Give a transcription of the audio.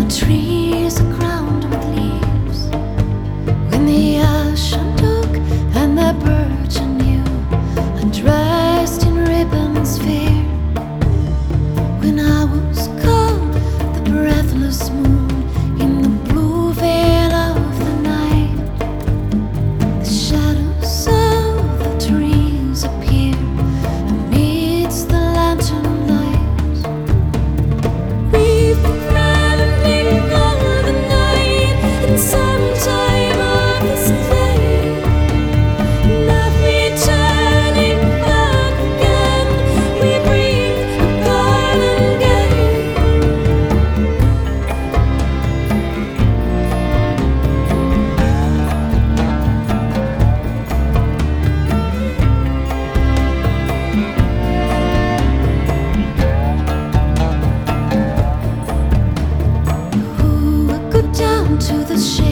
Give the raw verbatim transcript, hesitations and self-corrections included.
trees are crowned with leaves, when the ocean took and the birch anew, undressed in ribbons fair. When I was cold, the breathless moon in the blue veil of the night, the shadows of the trees appear amidst the lantern lights. We've been running all the night, and sometime of this day, not returning back again, we bring a garland gay. Who would go down to the shore